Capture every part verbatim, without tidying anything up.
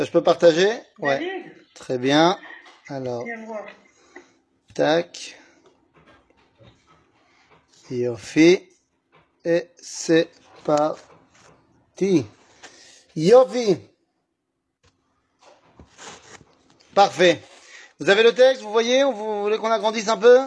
Je peux partager? Ouais. David, Très bien. Alors, viens voir. tac. Yofi. Et c'est parti. Yofi. Parfait. Vous avez le texte, vous voyez? Ou vous voulez qu'on agrandisse un peu?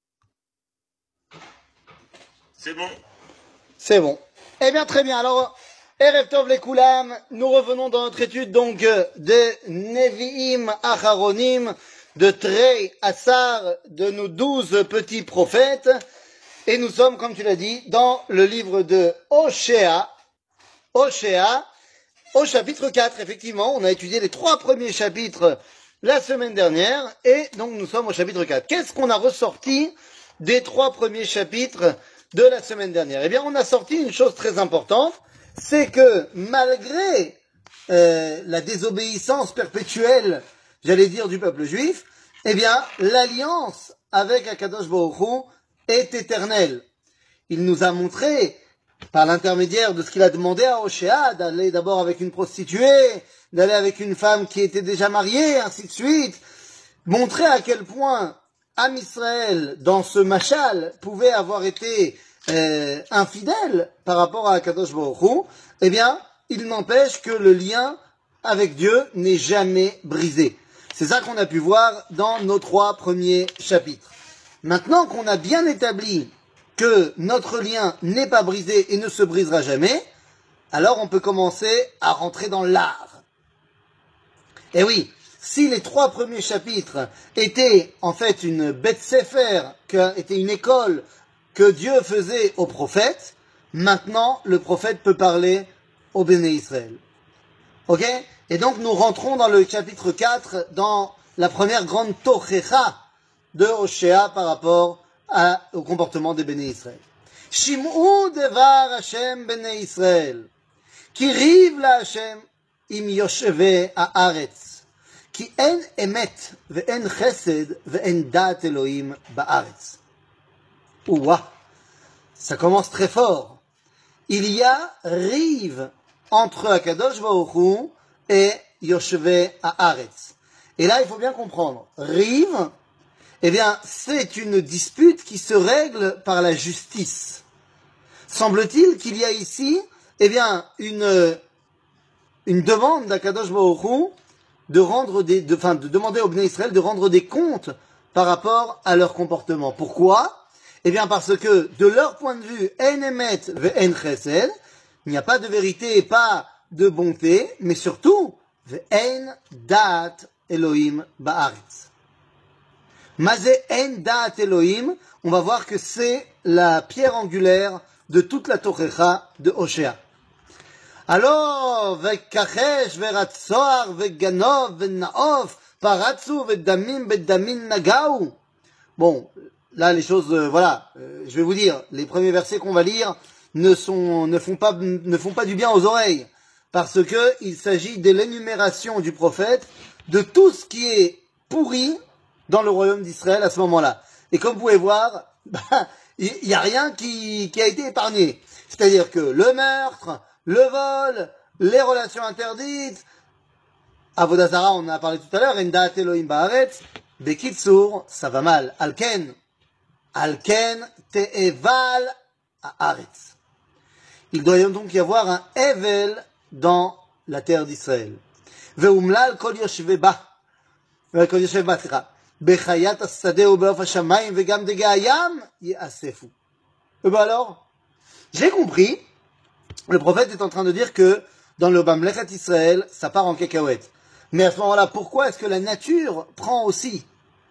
C'est bon. C'est bon. Eh bien, très bien. Alors, Erev Tov les Koulam, nous revenons dans notre étude donc de Nevi'im Acharonim, de Trei Assar, de nos douze petits prophètes. Et nous sommes, comme tu l'as dit, dans le livre de Oshéa. Oshéa, au chapitre quatre, effectivement. On a étudié les trois premiers chapitres la semaine dernière. Et donc, nous sommes au chapitre quatre. Qu'est-ce qu'on a ressorti des trois premiers chapitres de la semaine dernière? Eh bien, on a sorti une chose très importante. C'est que malgré euh, la désobéissance perpétuelle, j'allais dire, du peuple juif, eh bien, l'alliance avec Akadosh Baruch Hu est éternelle. Il nous a montré, par l'intermédiaire de ce qu'il a demandé à Oshéa, d'aller d'abord avec une prostituée, d'aller avec une femme qui était déjà mariée, ainsi de suite, montrer à quel point Am Israël, dans ce machal, pouvait avoir été euh, infidèle par rapport à Akadosh Baruch Hu, eh bien, il n'empêche que le lien avec Dieu n'est jamais brisé. C'est ça qu'on a pu voir dans nos trois premiers chapitres. Maintenant qu'on a bien établi que notre lien n'est pas brisé et ne se brisera jamais, alors on peut commencer à rentrer dans l'art. Et oui, si les trois premiers chapitres étaient en fait une bête sefer, était une école que Dieu faisait aux prophètes, maintenant le prophète peut parler au Béné Israël. Ok? Et donc nous rentrons dans le chapitre quatre, dans la première grande tochecha de Oshéa par rapport à, au comportement des Béné Israël. Shim'u devar Hashem Béné Israël, ki riv la Hashem im yosheve haaretz, ki en emet ve'en chesed ve'en da'at Elohim ba'aretz. Ouah, ça commence très fort. Il y a rive entre Akadosh Baruch Hu et Yosheve Haaretz. Et là, il faut bien comprendre. Rive, eh bien, c'est une dispute qui se règle par la justice. Semble-t-il qu'il y a ici, eh bien, une, une demande d'Akadosh Baruch Hu de rendre des, de, enfin, de demander au Bnei Israël de rendre des comptes par rapport à leur comportement. Pourquoi? Eh bien, parce que, de leur point de vue, en emet ve'en chesed, il n'y a pas de vérité et pas de bonté, mais surtout, ve'en da'at Elohim ba'aretz. Mazé en da'at Elohim, on va voir que c'est la pierre angulaire de toute la Tochecha de Oshéa. Alors, ve'kachesh ve'ratzoar ve'ganov ve'naof paratzu ve'damim ve'damin nagaou. Bon, là les choses, euh, voilà, euh, je vais vous dire, les premiers versets qu'on va lire ne sont, ne font pas, ne font pas du bien aux oreilles, parce que il s'agit de l'énumération du prophète de tout ce qui est pourri dans le royaume d'Israël à ce moment-là. Et comme vous pouvez voir, bah, il y, y a rien qui, qui a été épargné. C'est-à-dire que le meurtre, le vol, les relations interdites, Avodah Zara, on en a parlé tout à l'heure, Endaat Elohim Baaretz, Bekitsour, ça va mal. Alken, Alken Te'eval Haaretz. Il doit donc y avoir un Evel dans la terre d'Israël. Ve'umlal kol yoshve ba, kol yoshve ba, tzira, bechayat as-sadeh u'be'of hashamayim ve'gam degei hayam ye'asefu. Et ben alors, j'ai compris, le prophète est en train de dire que dans le Mamlechet Israël, ça part en cacahuète. Mais à ce moment-là, pourquoi est-ce que la nature prend aussi?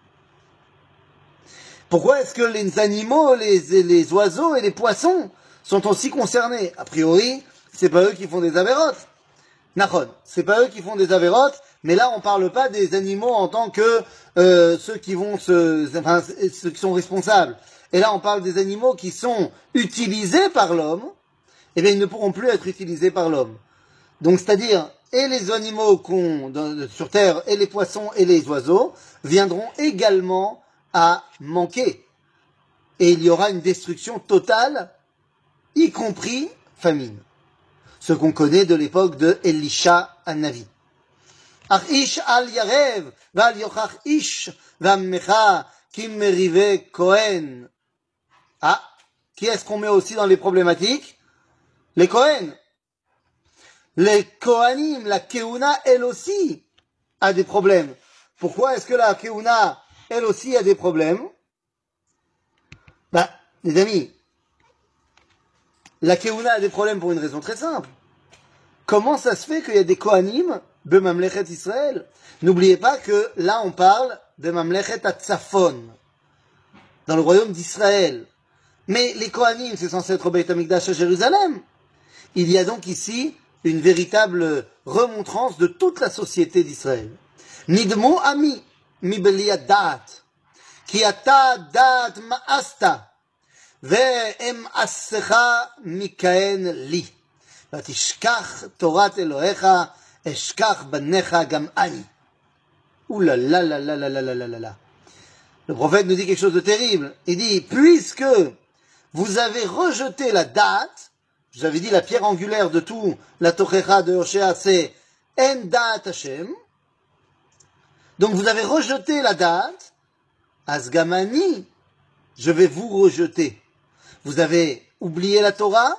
Pourquoi est-ce que les animaux, les, les oiseaux et les poissons sont aussi concernés? A priori, c'est pas eux qui font des avérotes. Nachon, c'est pas eux qui font des avérotes, mais là on parle pas des animaux en tant que euh, ceux qui vont se, enfin ceux qui sont responsables. Et là on parle des animaux qui sont utilisés par l'homme. Eh bien ils ne pourront plus être utilisés par l'homme. Donc c'est-à-dire et les animaux qu'on sur terre et les poissons et les oiseaux viendront également à manquer. Et il y aura une destruction totale, y compris famine. Ce qu'on connaît de l'époque de Elisha Hanavi. Ach ish al yarev, val yochach ish, vammecha, kim merive Kohen. Ah, qui est-ce qu'on met aussi dans les problématiques? Les Kohen. Les Kohanim, la Keuna, elle aussi, a des problèmes. Pourquoi est-ce que la Keuna, elle aussi, a des problèmes? Bah, les amis, la Keuna a des problèmes pour une raison très simple. Comment ça se fait qu'il y a des Kohanim de Mamlechet Israël? N'oubliez pas que là, on parle de Mamlechet Atzafon, dans le royaume d'Israël. Mais les Kohanim, c'est censé être au Beit HaMikdash à Jérusalem. Il y a donc ici une véritable remontrance de toute la société d'Israël. Nidmo ami mi beli da'at, ki ata da'at ma'asta, ve'em assecha mikaen li, vatishkach torat Elohecha, eshkach banecha gam ani. Ouh là là là là là là là là là. Le prophète nous dit quelque chose de terrible. Il dit, puisque vous avez rejeté la date, je vous avais dit la pierre angulaire de tout la Tochecha de Hoshea, c'est En Da'at Hashem. Donc vous avez rejeté la date, Asgamani, je vais vous rejeter. Vous avez oublié la Torah,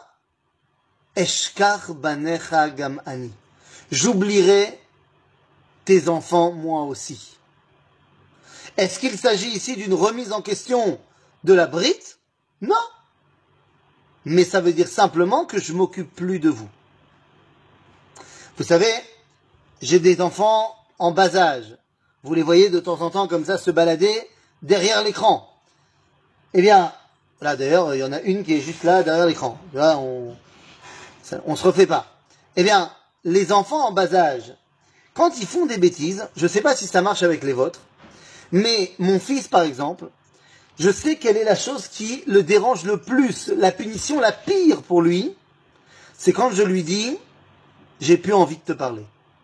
Eshkach banecha gam ani. J'oublierai tes enfants moi aussi. Est-ce qu'il s'agit ici d'une remise en question de la brite? Non. Mais ça veut dire simplement que je m'occupe plus de vous. Vous savez, j'ai des enfants en bas âge. Vous les voyez de temps en temps comme ça se balader derrière l'écran. Eh bien, là d'ailleurs, il y en a une qui est juste là derrière l'écran. Là, on ça, on se refait pas. Eh bien, les enfants en bas âge, quand ils font des bêtises, je ne sais pas si ça marche avec les vôtres, mais mon fils, par exemple, je sais quelle est la chose qui le dérange le plus, la punition la pire pour lui, c'est quand je lui dis « j'ai plus envie de te parler ».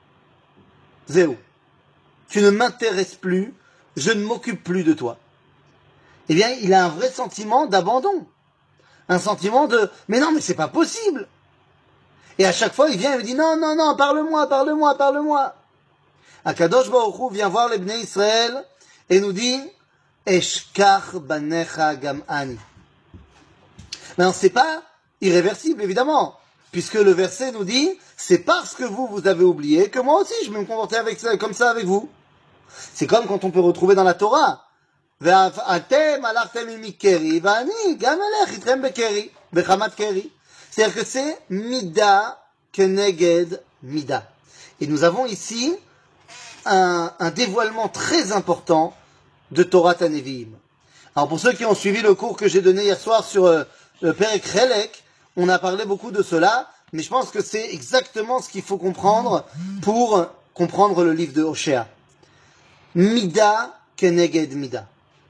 Zéro. Tu ne m'intéresses plus, je ne m'occupe plus de toi. Eh bien, il a un vrai sentiment d'abandon. Un sentiment de « mais non, mais c'est pas possible ». Et à chaque fois, il vient et me dit « non, non, non, parle-moi, parle-moi, parle-moi ». Akadosh Baruch Hu vient voir les Bnei Israël et nous dit Eshkach banecha gam ani. Mais c'est pas irréversible, évidemment, puisque le verset nous dit c'est parce que vous, vous avez oublié que moi aussi je vais me comporter avec ça, comme ça avec vous. C'est comme quand on peut retrouver dans la Torah Ve'atem alachtem imikeri va'ani gam alech itrem bekeri bechamat keri. C'est-à-dire que c'est mida keneged mida. Et nous avons ici un, un dévoilement très important de Torah Nevi'im. Alors pour ceux qui ont suivi le cours que j'ai donné hier soir sur euh, le Perek Chelek, on a parlé beaucoup de cela, mais je pense que c'est exactement ce qu'il faut comprendre pour comprendre le livre de Hoshea. Mida keneged mida.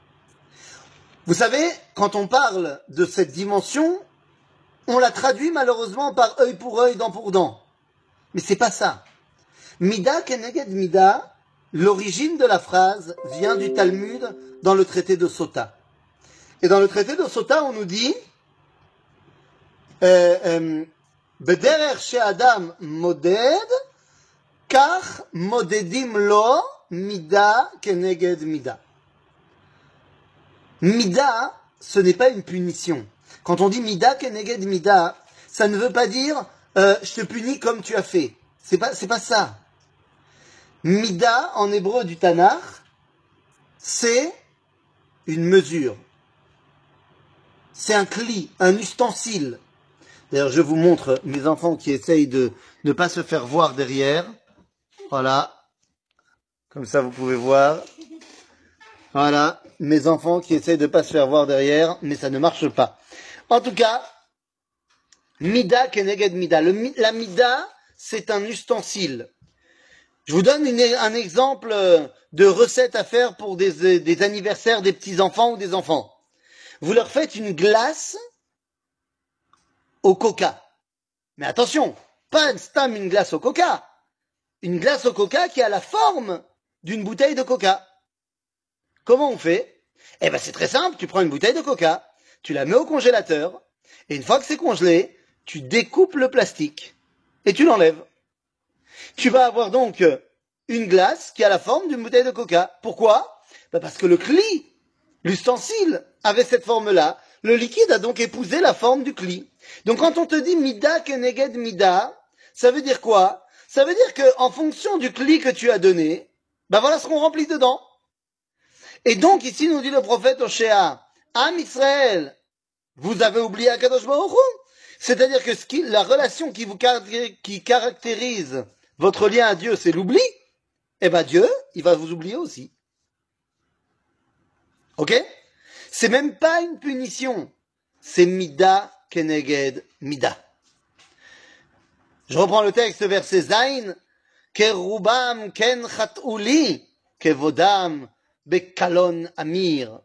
Vous savez, quand on parle de cette dimension, on la traduit malheureusement par œil pour œil, dent pour dent. Mais c'est pas ça. Mida keneged mida, l'origine de la phrase vient du Talmud dans le traité de Sota. Et dans le traité de Sota, on nous dit Bederer she'adam moded, kach modedim lo mida keneged mida. Mida, ce n'est pas une punition. Quand on dit mida keneged mida, ça ne veut pas dire euh, je te punis comme tu as fait. C'est pas, c'est pas ça. Mida, en hébreu du Tanakh, c'est une mesure. C'est un cli, un ustensile. D'ailleurs, je vous montre mes enfants qui essayent de ne pas se faire voir derrière. Voilà. Comme ça, vous pouvez voir. Voilà. Mes enfants qui essayent de ne pas se faire voir derrière, mais ça ne marche pas. En tout cas, Mida keneged Mida. Le, la Mida, c'est un ustensile. Je vous donne une, un exemple de recette à faire pour des, des anniversaires des petits-enfants ou des enfants. Vous leur faites une glace au coca. Mais attention, pas stam une glace au coca. Une glace au coca qui a la forme d'une bouteille de coca. Comment on fait? Eh ben c'est très simple, tu prends une bouteille de coca, tu la mets au congélateur, et une fois que c'est congelé, tu découpes le plastique et tu l'enlèves. Tu vas avoir donc une glace qui a la forme d'une bouteille de coca. Pourquoi? Ben parce que le cli, l'ustensile, avait cette forme-là. Le liquide a donc épousé la forme du cli. Donc quand on te dit mida keneged mida, ça veut dire quoi? Ça veut dire que en fonction du cli que tu as donné, ben voilà ce qu'on remplit dedans. Et donc ici nous dit le prophète Oshéa, Am Israël, vous avez oublié Akadosh Baruch Hu. C'est-à-dire que ce qui, la relation qui vous qui caractérise votre lien à Dieu, c'est l'oubli. Eh ben Dieu, il va vous oublier aussi. Ok? C'est même pas une punition. C'est mida keneged mida. Je reprends le texte, verset Zain. Kerubam ken chat'uli kevodam bekalon amir.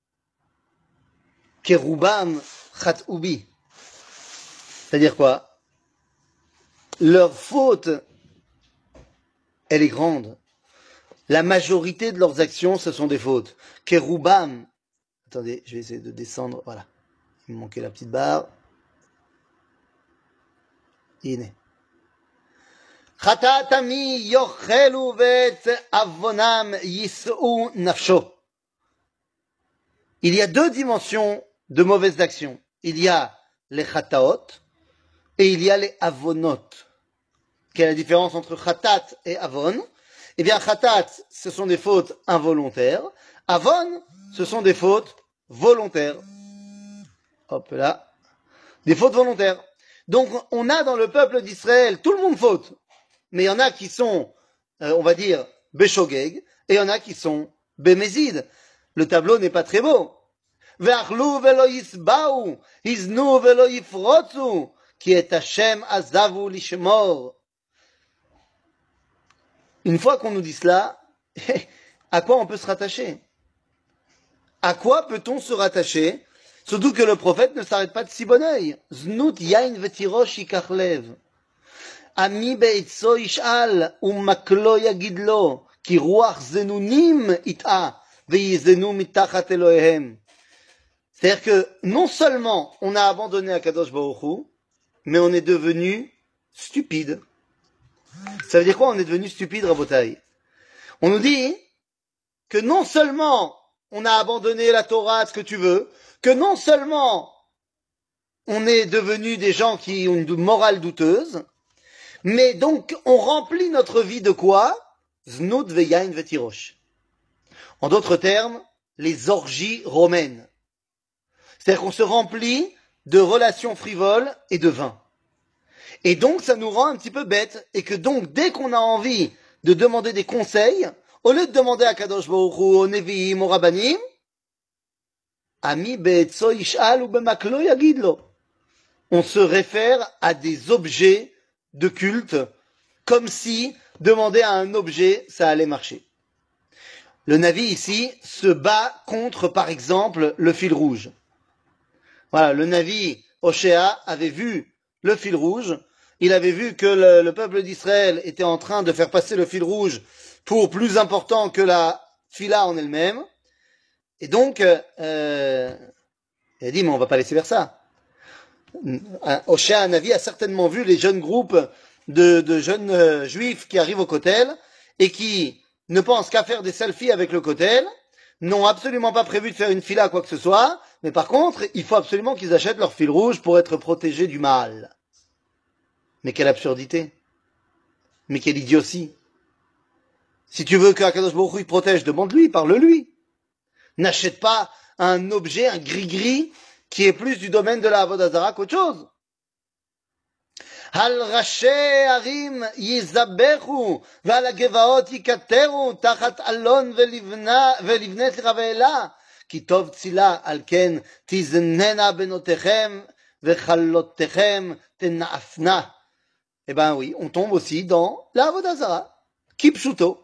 Kerubam chat'ubi. C'est-à-dire quoi? Leur faute, elle est grande. La majorité de leurs actions, ce sont des fautes. Kerubam. Attendez, je vais essayer de descendre. Voilà. Il me manquait la petite barre. Iné. Chatatami yochelu vet avonam yis'u nafsho. Il y a deux dimensions de mauvaises actions. Il y a les chataot et il y a les avonot. Quelle est la différence entre chatat et avon? Eh bien, chatat, ce sont des fautes involontaires. Avon, ce sont des fautes volontaires. Hop là. Des fautes volontaires. Donc, on a dans le peuple d'Israël, tout le monde faute. Mais il y en a qui sont, euh, on va dire, béchogeg, et il y en a qui sont bémézides. Le tableau n'est pas très beau. Ve'achlu ve'lo yisba'u, hiznu ve'lo yifrotzu, ki et Hashem azavu lishmor. Une fois qu'on nous dit cela, à quoi on peut se rattacher? À quoi peut-on se rattacher? Surtout que le prophète ne s'arrête pas de si bon œil. Znut yain vetirosh yikachlev. Ami beitzo ishal umaklo yagidlo ki ruach zenunim ita ve'yizenu mitachat Elohehem. C'est-à-dire que non seulement on a abandonné Akadosh Baruch Hu, mais on est devenu stupide. Ça veut dire quoi? On est devenu stupide, Rabotai. On nous dit que non seulement on a abandonné la Torah, ce que tu veux, que non seulement on est devenu des gens qui ont une morale douteuse, mais donc on remplit notre vie de quoi? Znud veyain vetirosh. En d'autres termes, les orgies romaines. C'est-à-dire qu'on se remplit de relations frivoles et de vin. Et donc, ça nous rend un petit peu bêtes, et que donc, dès qu'on a envie de demander des conseils, au lieu de demander à Kadosh Baruch Hu, au Nevi'im, au Rabbanim, Ami be'etzo ish'al ou bemaklo yagidlo. On se réfère à des objets de culte, comme si demander à un objet, ça allait marcher. Le Navi ici se bat contre, par exemple, le fil rouge. Voilà, le Navi Oshéa avait vu le fil rouge. Il avait vu que le, le peuple d'Israël était en train de faire passer le fil rouge pour plus important que la fila en elle-même. Et donc, euh, il a dit, mais on va pas laisser faire ça. Oshéa Navi a certainement vu les jeunes groupes de, de jeunes euh, juifs qui arrivent au Kotel et qui ne pensent qu'à faire des selfies avec le Kotel, n'ont absolument pas prévu de faire une fila quoi que ce soit, mais par contre, il faut absolument qu'ils achètent leur fil rouge pour être protégés du mal. Mais quelle absurdité! Mais quelle idiotie! Si tu veux qu'Akadosh Baruch Hu te protège, demande-lui, parle-lui. N'achète pas un objet, un gris-gris, qui est plus du domaine de la Avodah Zarah qu'autre chose. Al raché harim yizabechu, ve'al hagevaot yikateru, tachat alon ve'livnet l'Raveela, ki tov tzila, al ken tiznena benotechem, ve'challotechem tenafna. Eh ben oui, on tombe aussi dans la Avodah Zarah. Kipshuto.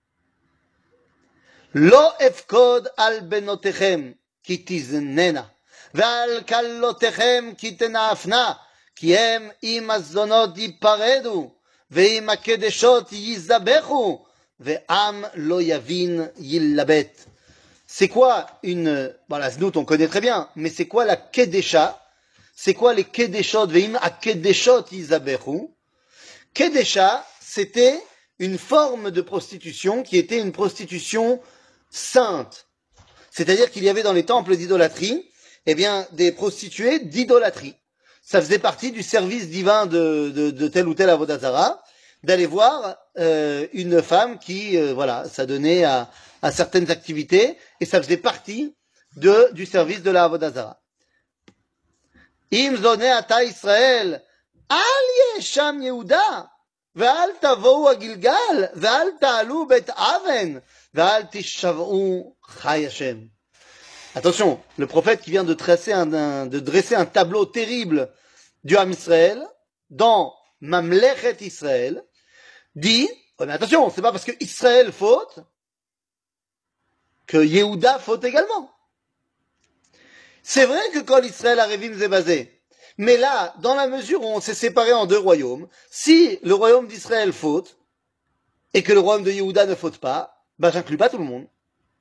Lo efkod al benotechem, ki tiznena. ועל כלותיכם כי תנאפנה, כי הם עם הזונות ייפרדו, ועם הקדשות יזבחו, ועם לא יבין יילבט. C'est quoi une... Bon, la znout, on connaît très bien, mais c'est quoi la kedesha? C'est quoi les kedeshot? Ve'im a kedeshot yizabechu. Kedesha, c'était une forme de prostitution qui était une prostitution sainte. C'est-à-dire qu'il y avait dans les temples d'idolâtrie, eh bien, des prostituées d'idolâtrie. Ça faisait partie du service divin de, de, de tel ou tel avodat zara, d'aller voir euh, une femme qui, euh, voilà, s'adonnait à, à certaines activités, et ça faisait partie de, du service de la avodat zara. Im zoneh ata Israël, al yesham Yehuda, ve'al tavou agilgal, ve'al ta'alu bet aven, ve'al tishav'u chay Hashem. Attention, le prophète qui vient de, tracer un, un, de dresser un tableau terrible du Ham Israël, dans Mamlechet Israël, dit, oh mais attention, c'est pas parce que Israël faute, que Yehuda faute également. C'est vrai que quand Israël a Révim Zébazé, mais là, dans la mesure où on s'est séparé en deux royaumes, si le royaume d'Israël faute, et que le royaume de Yehuda ne faute pas, ben j'inclus pas tout le monde.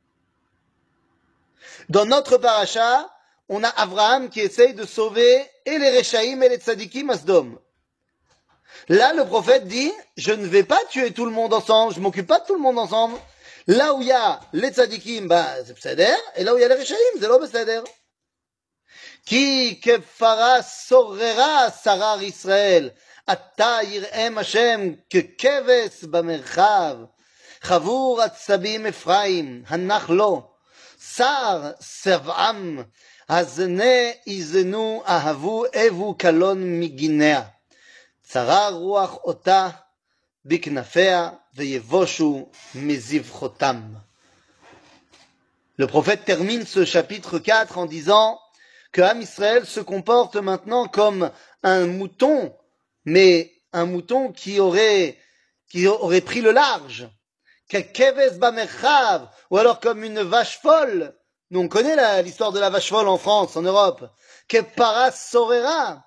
Dans notre paracha, on a Abraham qui essaye de sauver et les Rechaïm et les Tzadikim à Sdom. Là, le prophète dit, je ne vais pas tuer tout le monde ensemble, je m'occupe pas de tout le monde ensemble. Là où il y a les Tzadikim, bah, c'est Pseder, et là où il y a les Rechaïm, c'est l'O Pseder. Ki kefara sorrera sarar Israël, ata yir'em Hashem kekeves bamerchav, chavur atzabim Ephraim, hanach lo, sar sev'am, hazne izenu ahavu evu kalon miginea. צרה רוח אותה בכנפיה ויבושו מזבחותם. Le prophète termine ce chapitre quatre en disant que Ham Israël se comporte maintenant comme un mouton, mais un mouton qui aurait, qui aurait pris le large. Kekeves bamerchav, ou alors comme une vache folle. Nous on connaît l'histoire de la vache folle en France, en Europe. Kepara sorera.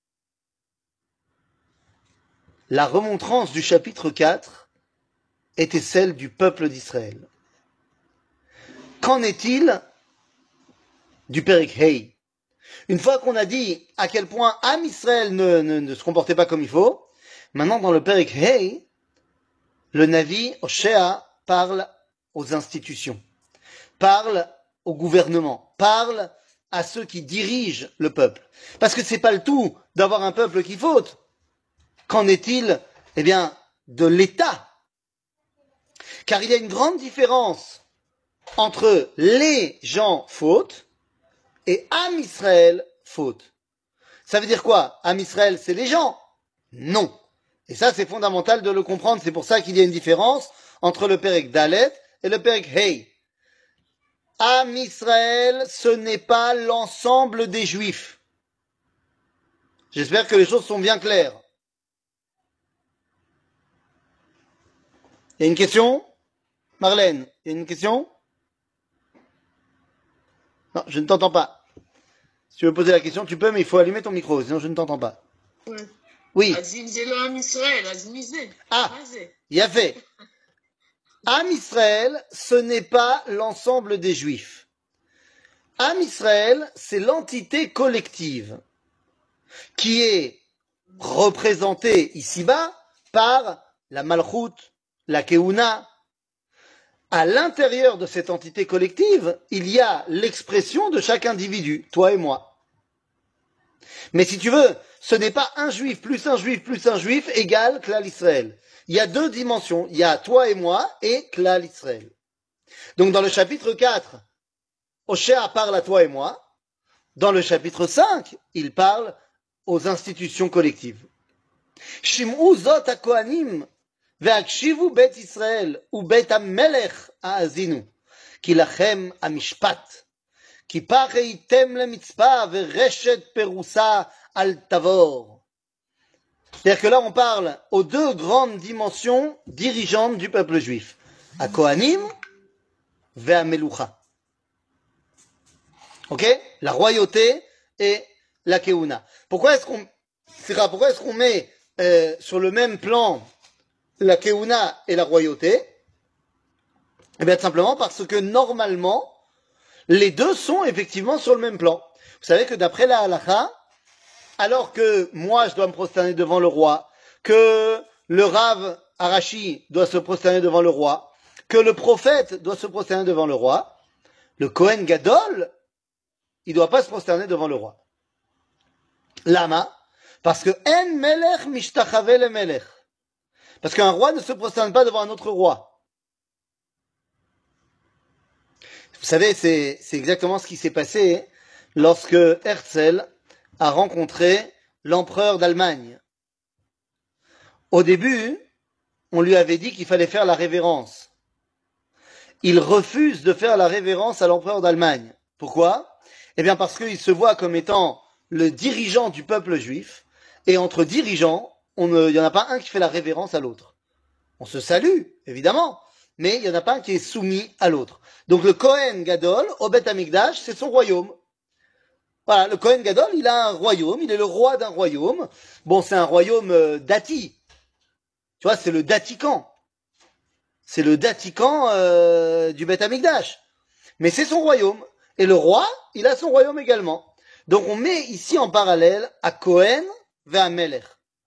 La remontrance du chapitre quatre était celle du peuple d'Israël. Qu'en est-il du Perek Hei? Une fois qu'on a dit à quel point Ham Israël ne, ne, ne se comportait pas comme il faut, maintenant dans le Perek Hei, le Navi Hoshea parle aux institutions, parle au gouvernement, parle à ceux qui dirigent le peuple. Parce que c'est pas le tout d'avoir un peuple qui faute. Qu'en est-il, eh bien, de l'État? Car il y a une grande différence entre les gens fautes et Ham Israël faute. Ça veut dire quoi? Ham Israël, c'est les gens? Non. Et ça, c'est fondamental de le comprendre. C'est pour ça qu'il y a une différence entre le Perek Dalet et le Perek Hei. Ham Israël, ce n'est pas l'ensemble des Juifs. J'espère que les choses sont bien claires. Il y a une question? Marlène, il y a une question? Non, je ne t'entends pas. Si tu veux poser la question, tu peux, mais il faut allumer ton micro, sinon je ne t'entends pas. Ouais. Oui. Ah, il y a fait. Ham Israël, ce n'est pas l'ensemble des Juifs. Ham Israël, c'est l'entité collective qui est représentée ici-bas par la Malchut, la Keuna. À l'intérieur de cette entité collective, il y a l'expression de chaque individu, toi et moi. Mais si tu veux, ce n'est pas un juif plus un juif plus un juif égale Klal Israël. Il y a deux dimensions, il y a toi et moi et Klal Israël. Donc dans le chapitre quatre, Hoshea parle à toi et moi. Dans le chapitre cinq, il parle aux institutions collectives. Shim'u zot ha-kohanim והקשיבו בית ישראל ובית המלך האזינו כי לכם המשפט כי פח הייתם למצפה ורשת פרוסה על תבור. C'est-à-dire que là on parle aux deux grandes dimensions dirigeantes du peuple juif, à Kohanim et à Meloucha. Ok? La royauté et la Keuna. Pourquoi est-ce qu'on, pourquoi est-ce qu'on met euh, sur le même plan la Keuna et la royauté? Eh bien, simplement parce que normalement, les deux sont effectivement sur le même plan. Vous savez que d'après la halakha, alors que moi je dois me prosterner devant le roi, que le Rav Arashi doit se prosterner devant le roi, que le prophète doit se prosterner devant le roi, le Kohen Gadol, il ne doit pas se prosterner devant le roi. Lama, parce que en melech mishtachave le melech. Parce qu'un roi ne se prosterne pas devant un autre roi. Vous savez, c'est, c'est exactement ce qui s'est passé lorsque Herzl a rencontré l'empereur d'Allemagne. Au début, on lui avait dit qu'il fallait faire la révérence. Il refuse de faire la révérence à l'empereur d'Allemagne. Pourquoi? Eh bien parce qu'il se voit comme étant le dirigeant du peuple juif, et entre dirigeants, il n'y en a pas un qui fait la révérence à l'autre. On se salue, évidemment, mais il n'y en a pas un qui est soumis à l'autre. Donc le Kohen Gadol, au Beth Amikdash, c'est son royaume. Voilà, le Kohen Gadol, il a un royaume, il est le roi d'un royaume. Bon, c'est un royaume euh, dati. Tu vois, c'est le Datican. C'est le Datican euh, du Beth Amikdash. Mais c'est son royaume. Et le roi, il a son royaume également. Donc on met ici en parallèle à Kohen vers Melech.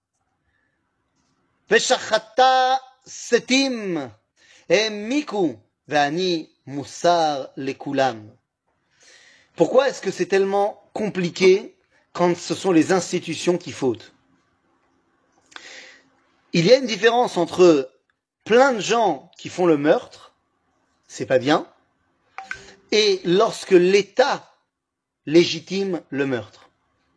Veshachata setim miku ve'ani musar lekulam. Pourquoi est-ce que c'est tellement compliqué quand ce sont les institutions qui fautent? Il y a une différence entre plein de gens qui font le meurtre, c'est pas bien, et lorsque l'État légitime le meurtre.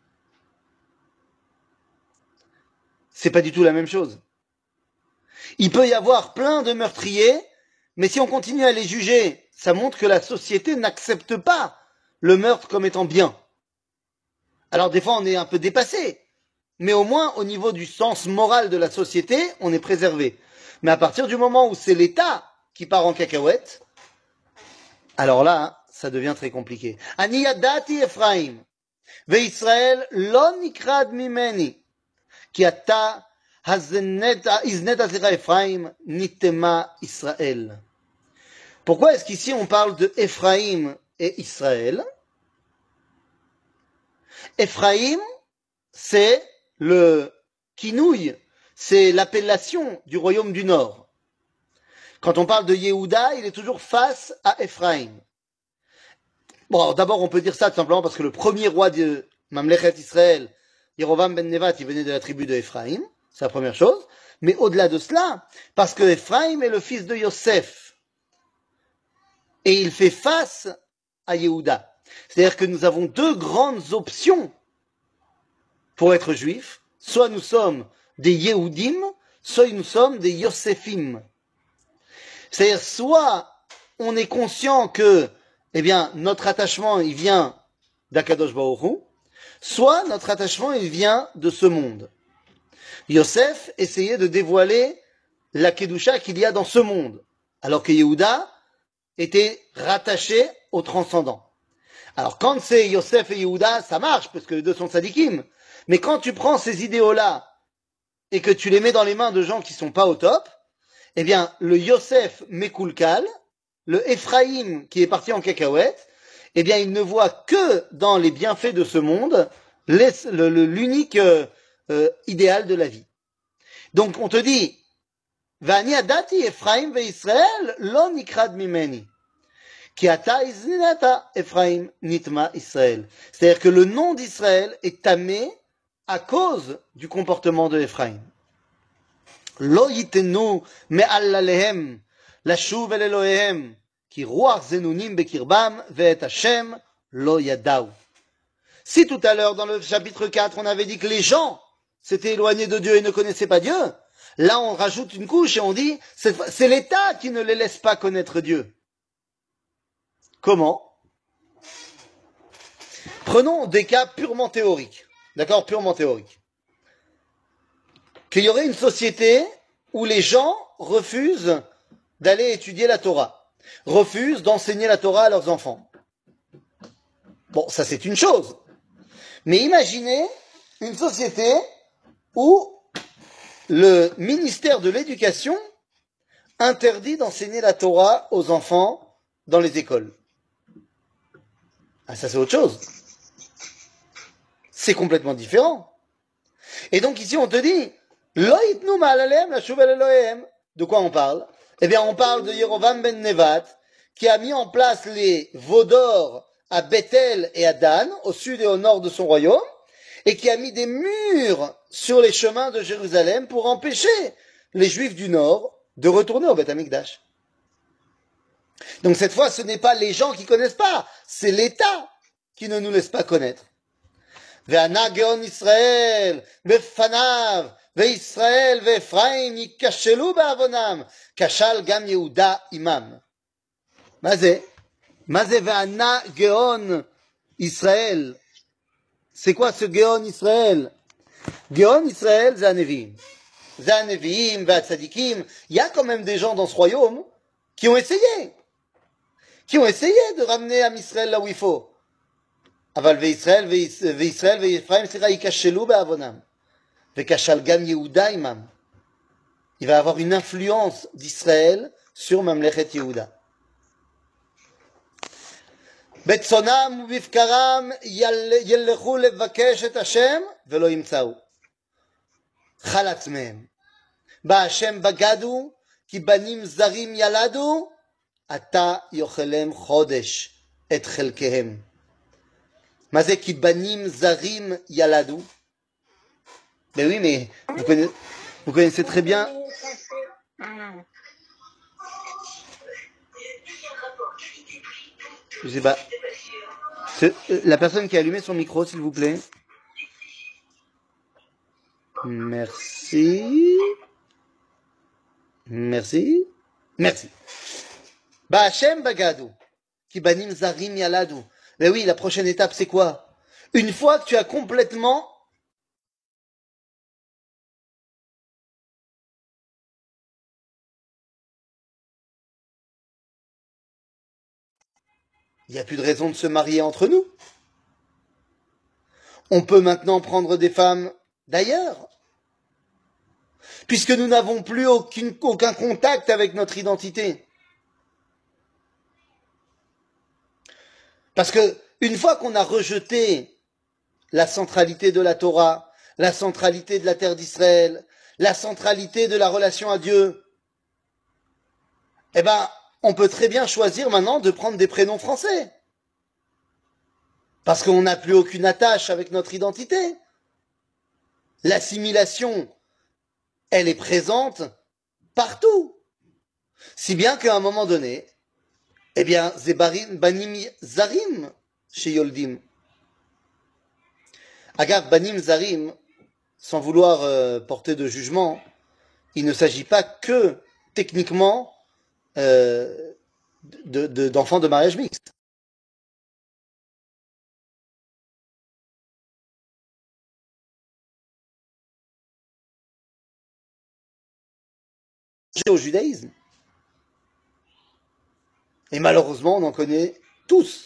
C'est pas du tout la même chose. Il peut y avoir plein de meurtriers, mais si on continue à les juger, ça montre que la société n'accepte pas le meurtre comme étant bien. Alors des fois on est un peu dépassé, mais au moins au niveau du sens moral de la société, on est préservé. Mais à partir du moment où c'est l'État qui part en cacahuète, alors là, ça devient très compliqué. Ani yadati Ephraim, ve'Israël lo nikrad mimeni, ki ata haznet azira Ephraim nitema Israël. Pourquoi est-ce qu'ici on parle de Ephraim et Israël? Ephraim, c'est le kinouï, c'est l'appellation du royaume du Nord. Quand on parle de Yehuda, il est toujours face à Ephraim. Bon, d'abord, on peut dire ça tout simplement parce que le premier roi de Mamlechet Israël, Yerovam ben Nevat, il venait de la tribu de Ephraim, c'est la première chose. Mais au-delà de cela, parce que Ephraim est le fils de Yosef, et il fait face à Yehuda. C'est-à-dire que nous avons deux grandes options pour être juifs. Soit nous sommes des Yehudim, soit nous sommes des Yosefim. C'est-à-dire soit on est conscient que, eh bien, notre attachement, il vient d'Akadosh Baruch Hu, soit notre attachement, il vient de ce monde. Yosef essayait de dévoiler la Kedusha qu'il y a dans ce monde, alors que Yehuda était rattaché au transcendant. Alors quand c'est Yosef et Yehuda, ça marche, parce que les deux sont tzadikim. Mais quand tu prends ces idéaux-là et que tu les mets dans les mains de gens qui sont pas au top, eh bien, le Yosef Mekulkal, le Ephraim qui est parti en cacahuète, eh bien, il ne voit que dans les bienfaits de ce monde les, le, le, l'unique euh, euh, idéal de la vie. Donc, on te dit, Vani adati Ephraim ve Israël lo nikrad mimeni. Ki ata iznata Ephraim nitma Israël. C'est-à-dire que le nom d'Israël est tamé à cause du comportement de Ephraim. Lo yitenu me'al alehem lashuv el Elohehem ki ruach zenunim bekirbam ve'et Hashem lo yadau. Si tout à l'heure dans le chapitre quatre on avait dit que les gens s'étaient éloignés de Dieu et ne connaissaient pas Dieu, là on rajoute une couche et on dit c'est, c'est l'État qui ne les laisse pas connaître Dieu. Comment? Prenons des cas purement théoriques. D'accord? Purement théoriques. Qu'il y aurait une société où les gens refusent d'aller étudier la Torah, refusent d'enseigner la Torah à leurs enfants. Bon, ça c'est une chose. Mais imaginez une société où le ministère de l'Éducation interdit d'enseigner la Torah aux enfants dans les écoles. Ah, ça c'est autre chose. C'est complètement différent. Et donc ici on te dit, Lo yitnu ma'alalem lashuv el Eloheim. De quoi on parle? Eh bien, on parle de Yerovam ben Nevat, qui a mis en place les veaux d'or à Bethel et à Dan, au sud et au nord de son royaume, et qui a mis des murs sur les chemins de Jérusalem pour empêcher les Juifs du nord de retourner au Beth Amikdash. Donc cette fois, ce n'est pas les gens qui connaissent pas, c'est l'État qui ne nous laisse pas connaître. Ve'ana geon Israël, ve'fanav, ve'Israël, ve'Ephraim, yikashelu ba'avonam, kashal gam Yehuda imam. Mazé, mazé ve'ana geon Israël. C'est quoi ce geon Israël? Geon Israël, c'est un Nevi'im. C'est un Nevi'im, ve'atzadikim. Il y a quand même des gens dans ce royaume qui ont essayé. Qui ont essayé de ramener Am Israël là où il faut. אבל וישראל וישראל ואפרים סליחה ייכשלו בעוונם וכשל גם יהודה עמם. Il va avoir une influence d'Israël sur ממלכת יהודה. בצונם ובבקרם ילכו לבקש את השם ולא ימצאו. חלץ מהם. בהשם בגדו כי בנים זרים ילדו עתה יאכלם חודש את חלקיהם. Mazé ki banim zarim yaladou. Ben oui, mais vous connaissez, vous connaissez très bien. Je sais pas. La personne qui a allumé son micro, s'il vous plaît. Merci. Merci. Merci. Ba'ashem bagadou. Ki banim zarim yaladou. Ben oui, la prochaine étape, c'est quoi? Une fois que tu as complètement il n'y a plus de raison de se marier entre nous. On peut maintenant prendre des femmes d'ailleurs. Puisque nous n'avons plus aucune, aucun contact avec notre identité. Parce que une fois qu'on a rejeté la centralité de la Torah, la centralité de la terre d'Israël, la centralité de la relation à Dieu, eh ben, on peut très bien choisir maintenant de prendre des prénoms français. Parce qu'on n'a plus aucune attache avec notre identité. L'assimilation, elle est présente partout. Si bien qu'à un moment donné, eh bien, c'est banim zarim chez Yoldim. Agave banim zarim, sans vouloir euh, porter de jugement, il ne s'agit pas que, techniquement, euh, de, de, d'enfants de mariage mixte. Au judaïsme. Et malheureusement, on en connaît tous.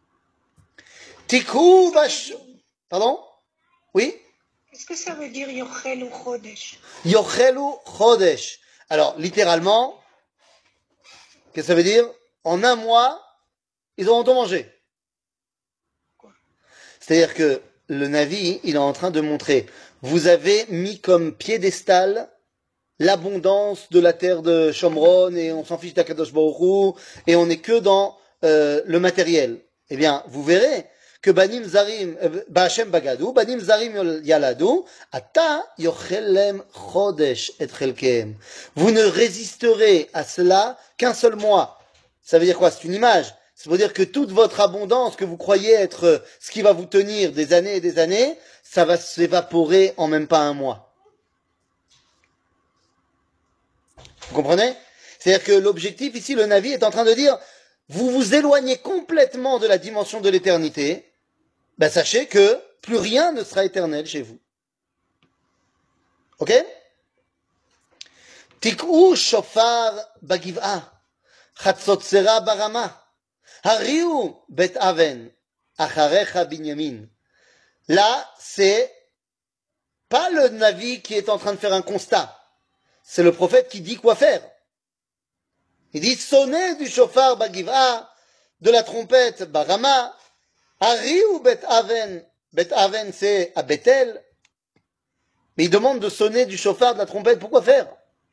Tikou vash... Pardon? Oui? Qu'est-ce que ça veut dire Yochelu Chodesh? Yochelu Chodesh. Alors, littéralement, qu'est-ce que ça veut dire? En un mois, ils auront tout mangé. C'est-à-dire que le Navi, il est en train de montrer, vous avez mis comme piédestal l'abondance de la terre de Shomron et on s'en fiche d'Akadosh Baruch Hu et on n'est que dans euh, le matériel. Eh bien, vous verrez que Banim Zarim, Ba'ashem Bagadou, Banim Zarim Yaladou, Ata Yochelem Chodesh et Chelkeem. Vous ne résisterez à cela qu'un seul mois. Ça veut dire quoi? C'est une image. Ça veut dire que toute votre abondance que vous croyez être ce qui va vous tenir des années et des années, ça va s'évaporer en même pas un mois. Vous comprenez? C'est-à-dire que l'objectif ici, le Navi est en train de dire, vous vous éloignez complètement de la dimension de l'éternité, ben sachez que plus rien ne sera éternel chez vous. Ok? Tik'u shofar bagiv'a, chatzotzera barama, hariu bet aven, acharecha binyamin. Là, c'est pas le Navi qui est en train de faire un constat. C'est le prophète qui dit quoi faire. Il dit sonnez du chauffard bagiv'a, de la trompette barama, hariu bet aven, bet aven c'est à Bethel, Mais il demande de sonner du chauffard, de la trompette. Pourquoi faire?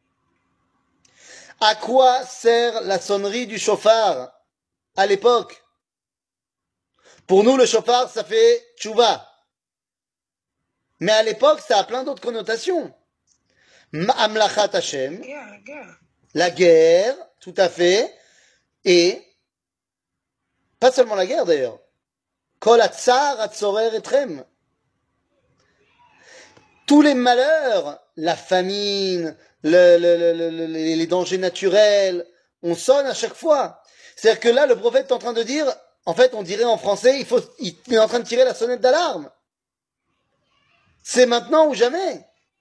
À quoi sert la sonnerie du chauffard à l'époque? Pour nous, le chauffard, ça fait tchouva. Mais à l'époque, ça a plein d'autres connotations. Amlachat Hashem, guerre, guerre. la guerre, tout à fait, et pas seulement la guerre d'ailleurs. Kol hatzar hatzorer etrem. Tous les malheurs, la famine, le, le, le, le, les dangers naturels, on sonne à chaque fois. C'est-à-dire que là, le prophète est en train de dire, en fait, on dirait en français, il, faut, il est en train de tirer la sonnette d'alarme. C'est maintenant ou jamais.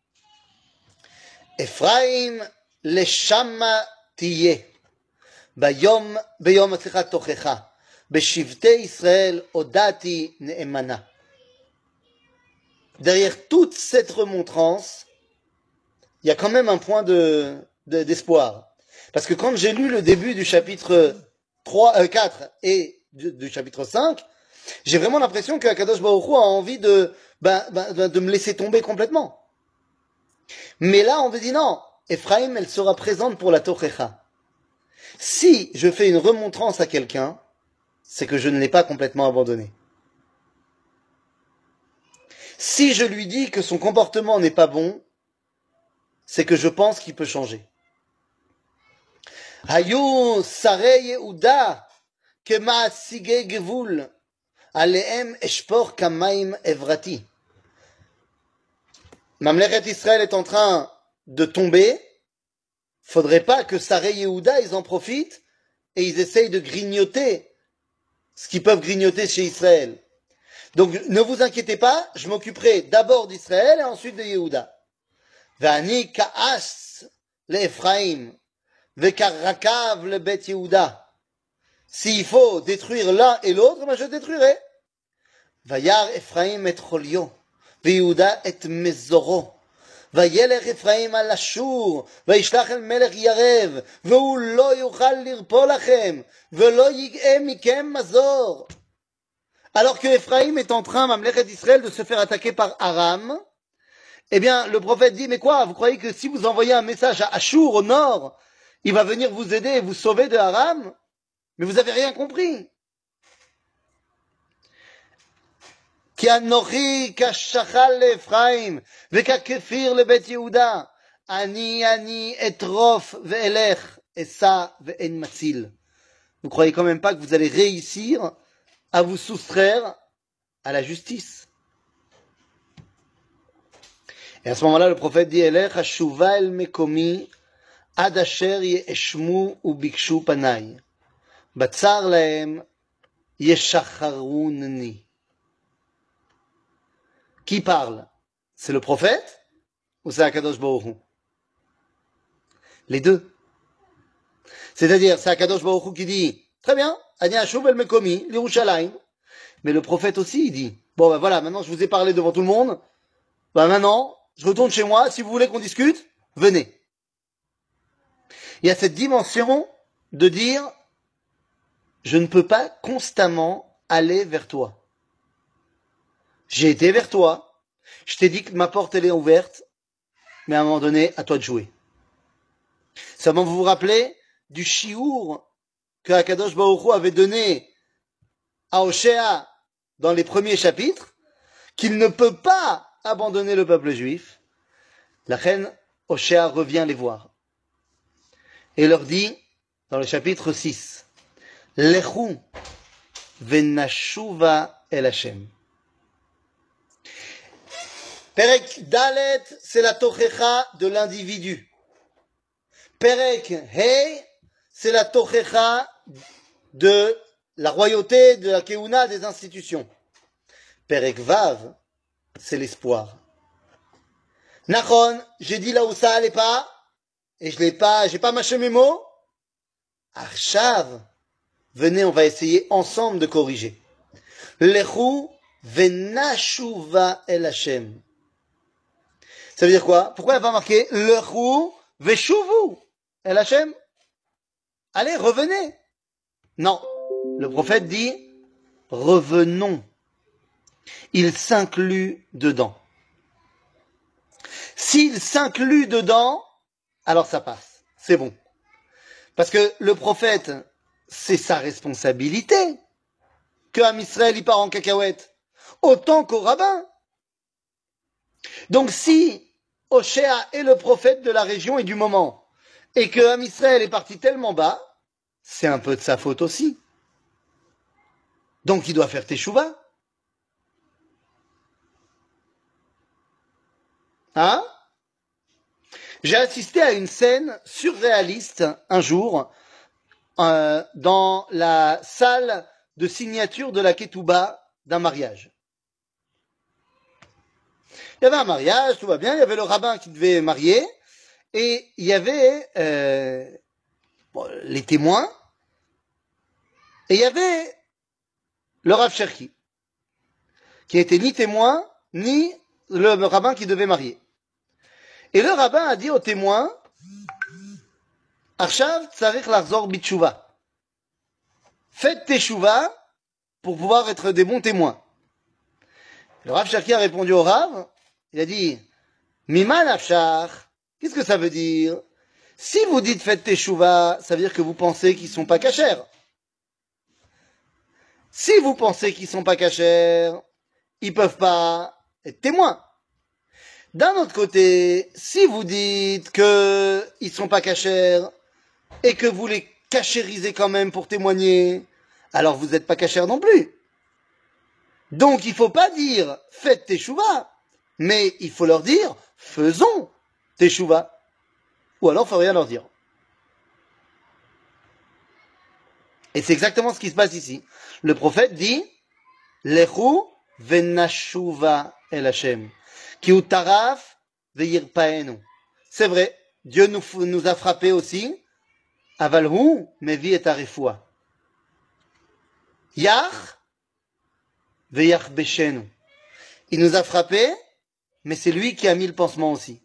Ephraim leshama tiye, bayom bayom atzlecha tochecha, beshivtei Israël odati ne'emana. Derrière toute cette remontrance, il y a quand même un point de, de, d'espoir. Parce que quand j'ai lu le début du chapitre trois, euh, quatre et du, du chapitre cinq, j'ai vraiment l'impression que Akadosh Baruch Hu a envie de, ben, ben, de me laisser tomber complètement. Mais là, on me dit non, Ephraim, elle sera présente pour la Tochecha. Si je fais une remontrance à quelqu'un, c'est que je ne l'ai pas complètement abandonné. Si je lui dis que son comportement n'est pas bon, c'est que je pense qu'il peut changer. Hayu sarei Yehuda kema'asigei gevul alehem eshpor kamaim evrati. Mamlechet Israël est en train de tomber. Faudrait pas que Sarei Yehuda, ils en profitent et ils essayent de grignoter ce qu'ils peuvent grignoter chez Israël. Donc ne vous inquiétez pas, je m'occuperai d'abord d'Israël et ensuite de Yehuda. Ve'ani ka'as le'Ephraim ve'karakav le'bet Yehuda. S'il faut détruire l'un et l'autre, ben je détruirai. Vayar Ephraim et cholio, ve'Yehuda et mezoro. וילך אפרים על אשור, וישלח אל מלך ירב, והוא לא יוכל לרפוא לכם, ולא יגאה מכם מזור. Alors que Ephraim est en train, Mamlechet d'Israël, de se faire attaquer par Aram, eh bien, le prophète dit, mais quoi, vous croyez que si vous envoyez un message à Ashur, au nord, il va venir vous aider et vous sauver de Aram? Mais vous n'avez rien compris. כי אנוכי כשחל לאפרים וככפיר לבית יהודה אני אני אטרוף ואלך אשא ואין מציל. Vous croyez quand même pas que vous allez réussir à vous soustraire à la justice? Et à ce moment-là, le prophète dit אלך אשובה אל מקומי עד אשר יאשמו וביקשו פניי בצר להם ישחרונני. Qui parle? C'est le prophète ou c'est Akadosh Baruch Hu? Les deux. C'est-à-dire, c'est Akadosh Baruch Hu qui dit, très bien, Ani Ashuv el Mekomi, l'Yerushalayim. Mais le prophète aussi, il dit, bon ben voilà, maintenant je vous ai parlé devant tout le monde, ben maintenant, je retourne chez moi, si vous voulez qu'on discute, venez. Il y a cette dimension de dire, je ne peux pas constamment aller vers toi. J'ai été vers toi, je t'ai dit que ma porte elle est ouverte, mais à un moment donné, à toi de jouer. Seulement vous vous rappelez du chiour que Akadosh Baruch Hu avait donné à Oshéa dans les premiers chapitres, qu'il ne peut pas abandonner le peuple juif. La reine Oshéa revient les voir et leur dit dans le chapitre six, Lechu venashuva el Hashem. Perek Dalet, c'est la tochecha de l'individu. Perek Hei, c'est la tochecha de la royauté, de la keuna, des institutions. Perek Vav, c'est l'espoir. Nachon, j'ai dit là où ça allait pas, et je l'ai pas, j'ai pas mâché mes mots. Arshav, venez, on va essayer ensemble de corriger. Lechu venashuva el Hashem. Ça veut dire quoi? Pourquoi il n'y a pas marqué Lechu veshuvu el Hashem? Allez, revenez. Non. Le prophète dit revenons. Il s'inclut dedans. S'il s'inclut dedans, alors ça passe. C'est bon. Parce que le prophète, c'est sa responsabilité que Am Israël y part en cacahuète, autant qu'au rabbin. Donc si Oshéa est le prophète de la région et du moment, et que Am Israël est parti tellement bas, c'est un peu de sa faute aussi. Donc il doit faire teshuva. Hein? J'ai assisté à une scène surréaliste un jour euh, dans la salle de signature de la ketouba d'un mariage. Il y avait un mariage, tout va bien, il y avait le rabbin qui devait marier, et il y avait euh, bon, les témoins, et il y avait le Rav Cherki, qui n'était ni témoin, ni le rabbin qui devait marier. Et le rabbin a dit aux témoins, Arshav tsarich lachzor bitshuva. Faites teshuva pour pouvoir être des bons témoins. Le Rav Cherki a répondu au Rav, il a dit, Mima nafshach, qu'est-ce que ça veut dire? Si vous dites faites teshuva, ça veut dire que vous pensez qu'ils sont pas cachers. Si vous pensez qu'ils sont pas cachers, ils peuvent pas être témoins. D'un autre côté, si vous dites que ils sont pas cachers et que vous les cachérisez quand même pour témoigner, alors vous n'êtes pas cachers non plus. Donc il faut pas dire faites teshuva, mais il faut leur dire faisons teshuva. Ou alors, il faut rien leur dire. Et c'est exactement ce qui se passe ici. Le prophète dit, Lechu venashuva el Hashem, ki utaraf veirpaenu. C'est vrai, Dieu nous, nous a frappés aussi. Avalhu mevi et arifua. Yach veyach beshenu. Il nous a frappés, mais c'est lui qui a mis le pansement aussi.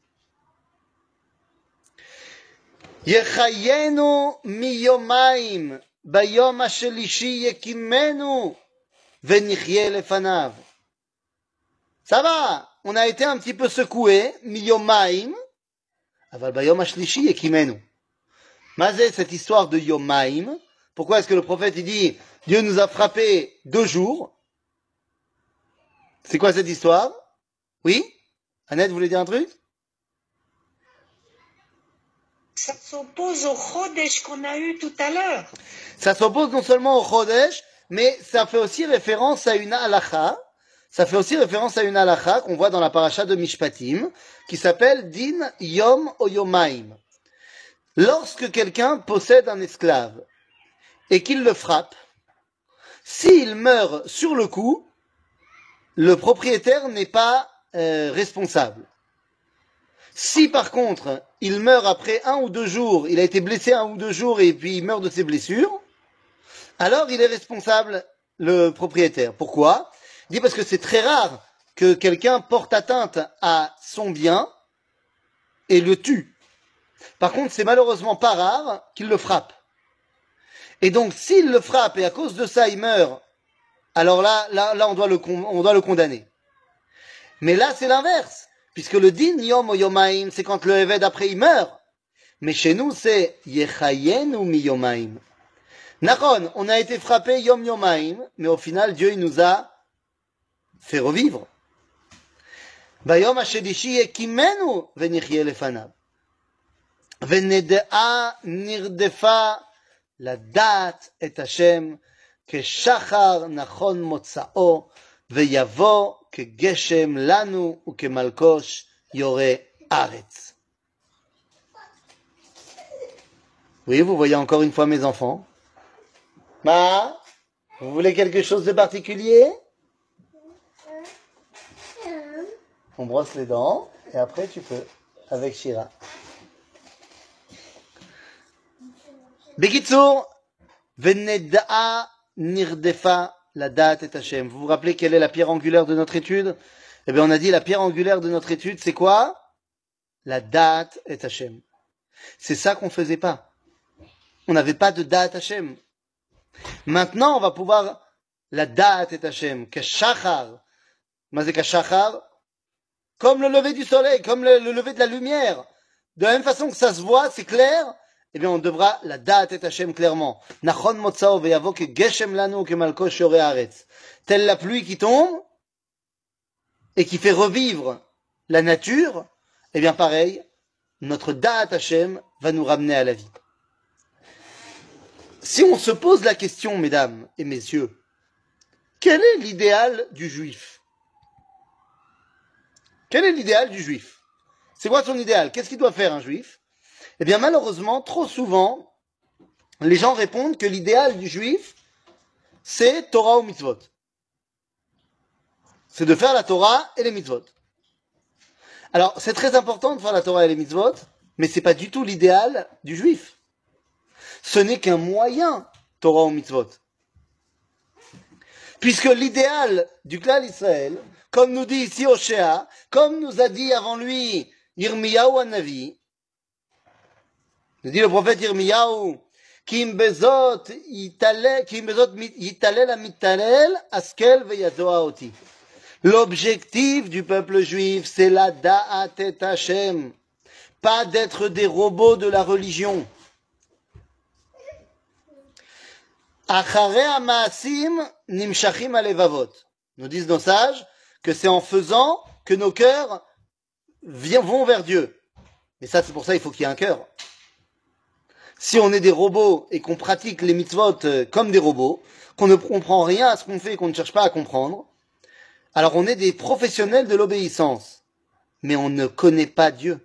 יחיינו מיומיים ביום השלישי יקימנו ונחיה לפניו. Ça va, on a été un petit peu secoué, מיומיים, אבל ביום השלישי יקימנו. מה זה cette histoire de יומיים? Pourquoi est-ce que le prophète il dit Dieu nous a frappé deux jours? C'est quoi cette histoire? Oui? Annette, vous voulez dire un truc? Ça s'oppose au Chodesh qu'on a eu tout à l'heure. Ça s'oppose non seulement au Chodesh, mais ça fait aussi référence à une halakha. Ça fait aussi référence à une halakha qu'on voit dans la paracha de Mishpatim, qui s'appelle Din Yom o Yomaim. Lorsque quelqu'un possède un esclave et qu'il le frappe, s'il meurt sur le coup, le propriétaire n'est pas euh, responsable. Si par contre, il meurt après un ou deux jours, il a été blessé un ou deux jours et puis il meurt de ses blessures, alors il est responsable, le propriétaire. Pourquoi? Il dit parce que c'est très rare que quelqu'un porte atteinte à son bien et le tue. Par contre, c'est malheureusement pas rare qu'il le frappe. Et donc, s'il le frappe et à cause de ça il meurt, alors là, là, là on doit le, on doit le condamner. Mais là, c'est l'inverse. Puisque le din yom o yomaim, c'est quand le éved après il meurt. Mais chez nous, c'est yechayenu mi yomaim. Nachon, on a été frappé yom yomaim, mais au final, Dieu, il nous a fait revivre. Bayom hashedishi yekimenu venichye lefanav. Venedea nirdefa ladat et Hashem כשחר נכון מוצאו ויבוא כגשם לנו וכמלקוש יורה ארץ. Oui, vous voyez encore une fois mes enfants. Ma, vous voulez quelque chose de particulier? On brosse les dents et après tu peux avec Shira. Bekitsour, vened'a nirdefa la date et Hashem. Vous vous rappelez quelle est la pierre angulaire de notre étude? Eh bien, on a dit la pierre angulaire de notre étude, c'est quoi? La date et Hashem. C'est ça qu'on faisait pas. On n'avait pas de date Hashem. Maintenant, on va pouvoir la date et Hashem. Kashachar. Mazé kashachar. comme le lever du soleil, comme le, le lever de la lumière. De la même façon que ça se voit, c'est clair, eh bien on devra la date et Hachem clairement. Nachon motzao veyavo ke geshem lanu ke malkosh yoreh haaretz. Telle la pluie qui tombe et qui fait revivre la nature, eh bien pareil, notre date Hachem va nous ramener à la vie. Si on se pose la question, mesdames et messieurs, quel est l'idéal du juif? Quel est l'idéal du juif? C'est quoi son idéal? Qu'est-ce qu'il doit faire un juif? Eh bien malheureusement, trop souvent, les gens répondent que l'idéal du juif, c'est Torah ou mitzvot. C'est de faire la Torah et les mitzvot. Alors, c'est très important de faire la Torah et les mitzvot, mais c'est pas du tout l'idéal du juif. Ce n'est qu'un moyen, Torah ou mitzvot. Puisque l'idéal du clan Israël, comme nous dit ici Oshéa, comme nous a dit avant lui Yirmiyahu Hanavi, nous dit le prophète Yirmiyahu, Kim bezot yitalel amitalel askel veyazoa oti. L'objectif du peuple juif, c'est la da'at et Hashem, pas d'être des robots de la religion. Acharei ha'ma'asim nimshachim halevavot. Nous disent nos sages que c'est en faisant que nos cœurs vont vers Dieu. Mais ça, c'est pour ça il faut qu'il y ait un cœur. Si on est des robots et qu'on pratique les mitzvot comme des robots, qu'on ne comprend rien à ce qu'on fait et qu'on ne cherche pas à comprendre, alors on est des professionnels de l'obéissance, mais on ne connaît pas Dieu.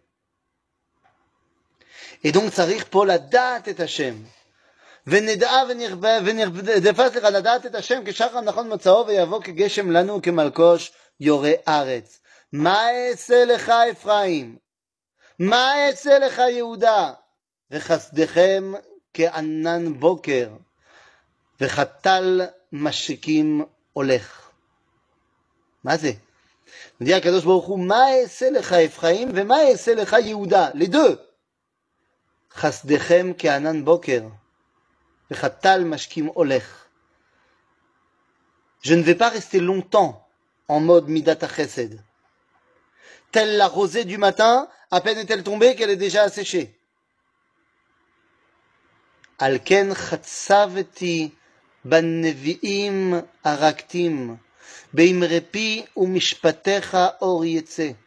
Et donc, tzarich po ladat et Hashem. ונדע ונרדפת לך לדעת את השם כשחר נכון מוצאו ויבוא כגשם לנו כמלקוש יורה ארץ. מה אעשה לך אפרים? מה אעשה לך יהודה? וחסדכם כענן בוקר וחתל משיקים הולך. מה זה? nous dit הקדוש ברוך הוא, מה אעשה לך אפרים ומה אעשה לך יהודה? les deux. חסדכם כענן בוקר. Je ne vais pas rester longtemps en mode Midata Chesed. Telle la rosée du matin, à peine est-elle tombée qu'elle est déjà asséchée. Alken chatzavti ban nevi'im araktim beimrepi umishpatecha or yetze.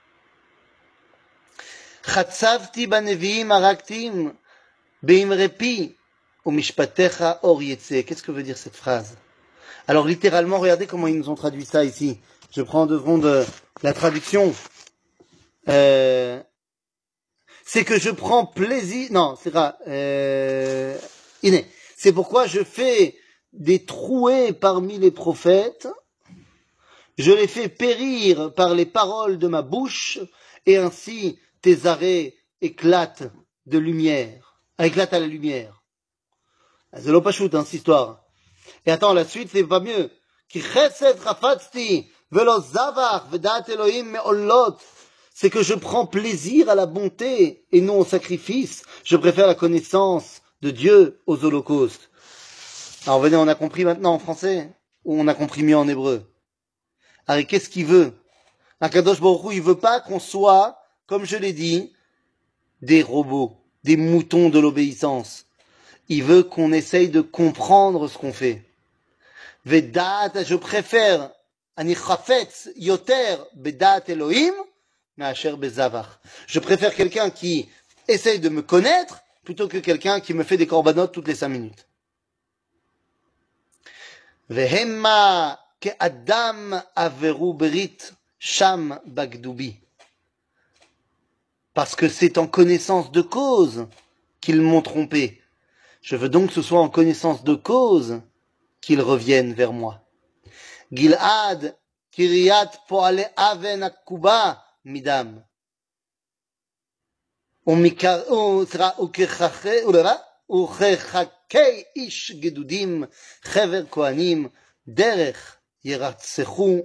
Chatzavti ban nevi'im araktim beimrepi Qu'est-ce que veut dire cette phrase? Alors littéralement, regardez comment ils nous ont traduit ça ici. Je prends devant de la traduction. Euh, c'est que je prends plaisir. Non, c'est ça. Euh, c'est pourquoi je fais des trouées parmi les prophètes. Je les fais périr par les paroles de ma bouche, et ainsi tes arrêts éclatent de lumière, éclatent à la lumière. C'est l'eau pas shoot, hein, cette histoire. Et attends, la suite, c'est pas mieux. C'est que je prends plaisir à la bonté et non au sacrifice. Je préfère la connaissance de Dieu aux holocaustes. Alors venez, on a compris maintenant en français, ou on a compris mieux en hébreu? Alors qu'est-ce qu'il veut? Un Kadosh Baruch Hu, il veut pas qu'on soit, comme je l'ai dit, des robots, des moutons de l'obéissance. Il veut qu'on essaye de comprendre ce qu'on fait. Vedat, je préfère ani chafetz yoter bedat Elohim ma'asher bezavach. Je préfère quelqu'un qui essaye de me connaître plutôt que quelqu'un qui me fait des corbanotes toutes les cinq minutes. Vehemma ke'adam averu berit sham bagdubi. Parce que c'est en connaissance de cause qu'ils m'ont trompé. Je veux donc que ce soit en connaissance de cause qu'ils reviennent vers moi. Gilad, Kiryat Poale Aven Akuba, Midam. וכחכי איש גדודים חבר כהנים דרך ירצחו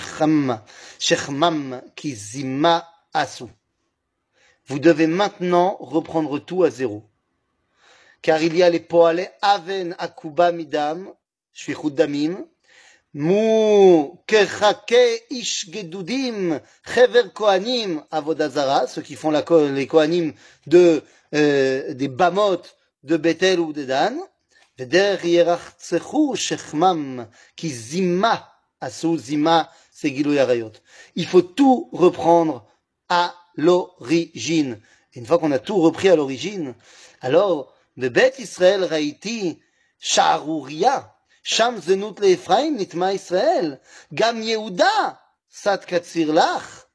שכמם כי זימה עשו. Vous devez maintenant reprendre tout à zéro. Car il y a les poale aven akuba midam, shvichut damim, Mu kechake ish gedudim chever kohanim avodazara, ceux qui font la, les kohanim de, euh, des bamotes de Bethel ou de Dan. Veder yerachzechu shechmam ki zima asu zima c'est Gilui Arayot. Il faut tout reprendre à l'origine. Et une fois qu'on a tout repris à l'origine, alors, Bebet Israël Raïti, Sha'arouria, Sham Zenut le'Ephraim, Nitma Israël, Gam Yehuda, Sat Katsir Lach,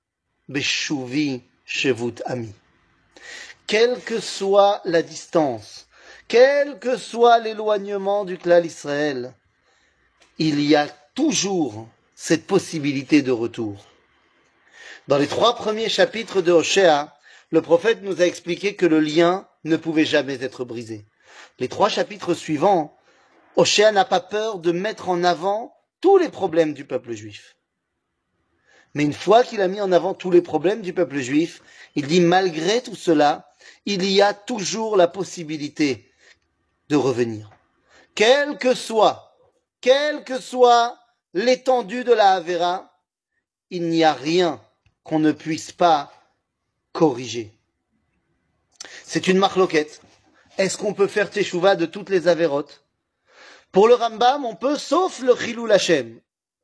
Beshuvi Shevut Ami. Quelle que soit la distance, quel que soit l'éloignement du clan Israël, il y a toujours cette possibilité de retour. Dans les trois premiers chapitres de Hoshea, le prophète nous a expliqué que le lien ne pouvait jamais être brisé. Les trois chapitres suivants, Hoshea n'a pas peur de mettre en avant tous les problèmes du peuple juif. Mais une fois qu'il a mis en avant tous les problèmes du peuple juif, il dit malgré tout cela, il y a toujours la possibilité de revenir. Quel que soit, quelle que soit l'étendue de la Havera, il n'y a rien qu'on ne puisse pas corriger. C'est une marloquette. Est-ce qu'on peut faire teshuva de toutes les avérotes? Pour le Rambam, on peut, sauf le Chilul Hashem.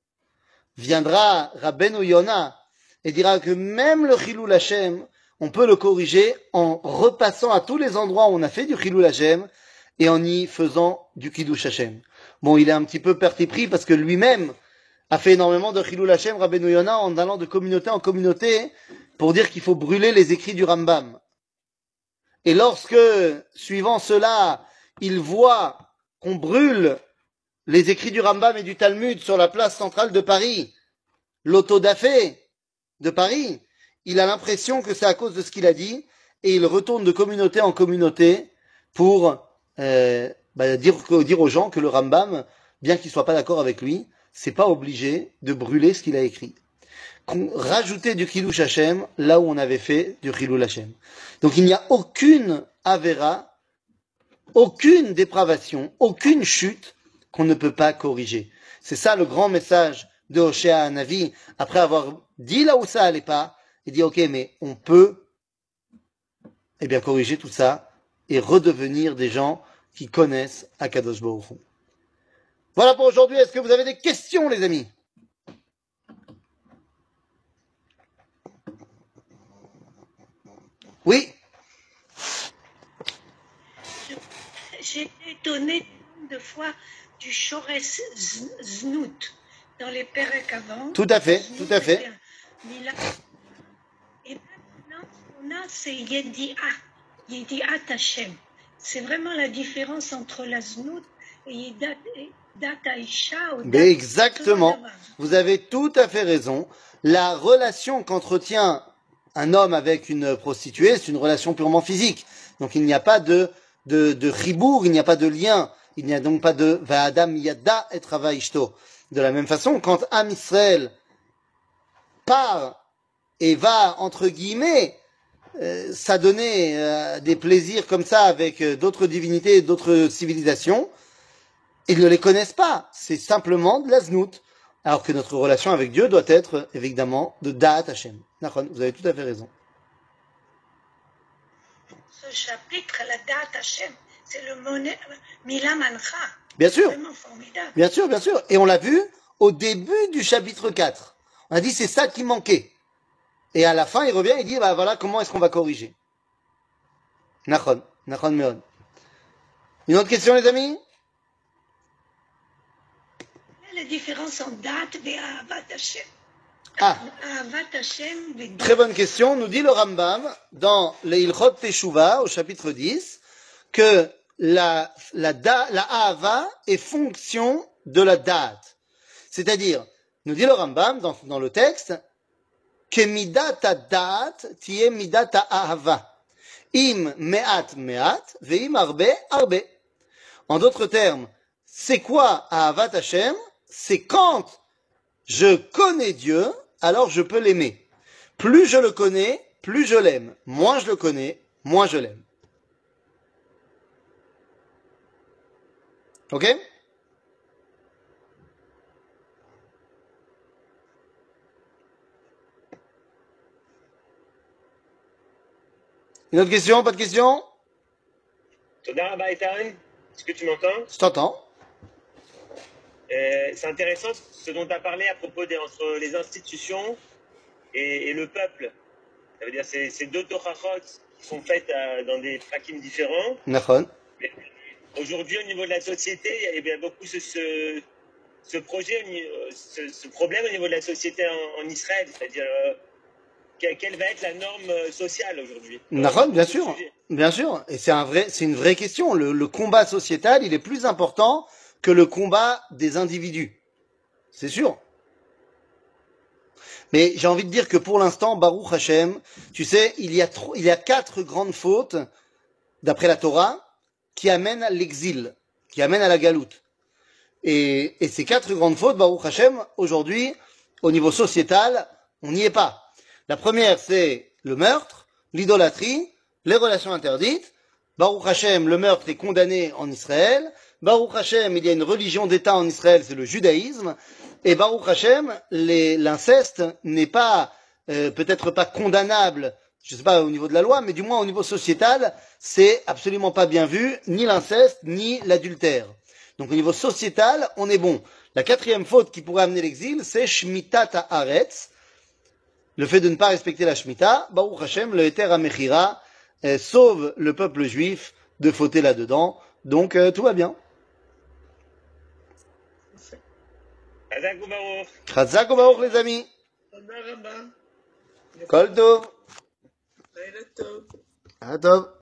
Viendra Rabbeinu Yona et dira que même le Chilul Hashem, on peut le corriger en repassant à tous les endroits où on a fait du Chilul Hashem et en y faisant du Kiddush Hashem. Bon, il est un petit peu parti pris parce que lui-même a fait énormément de Chilul Hashem, Rabbeinu Yona, en allant de communauté en communauté pour dire qu'il faut brûler les écrits du Rambam. Et lorsque, suivant cela, il voit qu'on brûle les écrits du Rambam et du Talmud sur la place centrale de Paris, l'autodafé de Paris, il a l'impression que c'est à cause de ce qu'il a dit, et il retourne de communauté en communauté pour euh, bah, dire, dire aux gens que le Rambam, bien qu'il soit pas d'accord avec lui, c'est pas obligé de brûler ce qu'il a écrit. Rajouter du Kiddush Hashem là où on avait fait du Chilul Hashem. Donc il n'y a aucune avéra, aucune dépravation, aucune chute qu'on ne peut pas corriger. C'est ça le grand message de Hoshea Hanavi, après avoir dit là où ça allait pas, il dit ok, mais on peut eh bien corriger tout ça et redevenir des gens qui connaissent Akadosh Baruch Hu. Voilà pour aujourd'hui. Est-ce que vous avez des questions, les amis? Oui. J'ai été étonnée de fois du Shores Znout dans les Perek avant. Tout à fait, tout à fait. Et maintenant, ce qu'on a, c'est Yedi'a, Yedi'at Hashem. C'est vraiment la différence entre la Znout et Yedat Aisha. Mais exactement. Vous avez tout à fait raison. La relation qu'entretient un homme avec une prostituée, c'est une relation purement physique. Donc il n'y a pas de de de chibour, il n'y a pas de lien, il n'y a donc pas de va'adam yada et travail ishto. De la même façon, quand Am Israël part et va entre guillemets euh, s'adonner euh, des plaisirs comme ça avec euh, d'autres divinités et d'autres civilisations, ils ne les connaissent pas. C'est simplement de la znout. Alors que notre relation avec Dieu doit être, évidemment, de Da'at Hashem. Vous avez tout à fait raison. Ce chapitre, la Da'at Hashem, c'est le monnaie, Mila Mancha. Bien sûr. Vraiment formidable. Bien sûr, bien sûr. Et on l'a vu au début du chapitre quatre. On a dit c'est ça qui manquait. Et à la fin, il revient et dit, bah voilà, comment est-ce qu'on va corriger? Nachon. Nachon Meon. Une autre question, les amis? La différence en date et Ahavat Hashem. Ah. Ahavat Hashem. Très bonne question. Nous dit le Rambam dans les Ilchot Teshuvah au chapitre dix que la la da, la Ahava est fonction de la date. C'est-à-dire, nous dit le Rambam dans, dans le texte que midata date tiye midata ahava. Im me'at me'at ve'im arbe arbe. En d'autres termes, c'est quoi Ahavat Hashem? C'est quand je connais Dieu, alors je peux l'aimer. Plus je le connais, plus je l'aime. Moins je le connais, moins je l'aime. Ok? Une autre question? Pas de question? Toda Rabba Ethan, est-ce que tu m'entends? Je t'entends. Euh, C'est intéressant ce dont tu as parlé à propos des, entre les institutions et, et le peuple. Ça veut dire c'est c'est deux torachot qui sont faites euh, dans des prakim différents. Nachon. Mais aujourd'hui, au niveau de la société, il y a, il y a beaucoup ce, ce, ce projet, ce, ce problème au niveau de la société en, en Israël. C'est-à-dire, euh, quelle, quelle va être la norme euh, sociale aujourd'hui? Nachon, bien sûr. Bien sûr. Et c'est un vrai, c'est une vraie question. Le, le combat sociétal, il est plus important que le combat des individus. C'est sûr. Mais j'ai envie de dire que pour l'instant, Baruch Hashem, tu sais, il y a trop, il y a quatre grandes fautes, d'après la Torah, qui amènent à l'exil, qui amènent à la galoute. Et, et ces quatre grandes fautes, Baruch Hashem, aujourd'hui, au niveau sociétal, on n'y est pas. La première, c'est le meurtre, l'idolâtrie, les relations interdites. Baruch Hashem, le meurtre est condamné en Israël. Baruch Hashem, il y a une religion d'État en Israël, c'est le judaïsme. Et Baruch Hashem, l'inceste n'est pas, euh, peut-être pas condamnable, je ne sais pas au niveau de la loi, mais du moins au niveau sociétal, c'est absolument pas bien vu, ni l'inceste, ni l'adultère. Donc au niveau sociétal, on est bon. La quatrième faute qui pourrait amener l'exil, c'est Shmitat Haaretz, le fait de ne pas respecter la Shemitah. Baruch Hashem, le Heter HaMechira, euh, sauve le peuple juif de fauter là-dedans. Donc euh, tout va bien. Chazak u'Baruch. Chazak u'Baruch, les amis. תודה רבה. Kol Tov. לילה טוב. À Tov.